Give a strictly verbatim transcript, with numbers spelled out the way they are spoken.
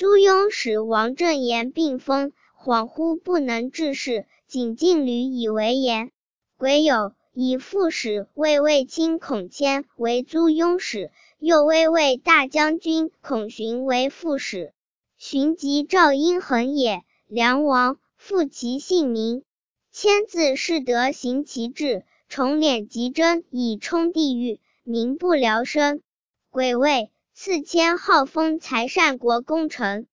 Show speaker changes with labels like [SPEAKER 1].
[SPEAKER 1] 租庸使王正言病疯，恍惚不能治事，景敬吕以为言。癸酉，以副使卫尉卿孔谦为租庸使，右卫尉大将军孔寻为副使。寻即赵殷衡也，梁王，复其姓名。谦字士德，行其志，重敛极真，以充地狱，民不聊生。癸未，赐谦号封财善国功臣。